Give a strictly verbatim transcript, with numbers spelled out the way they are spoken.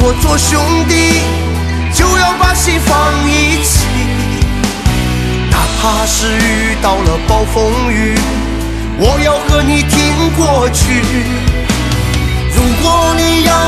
我做兄弟，就要把心放一起。哪怕是遇到了暴风雨，我要和你挺过去。如果你要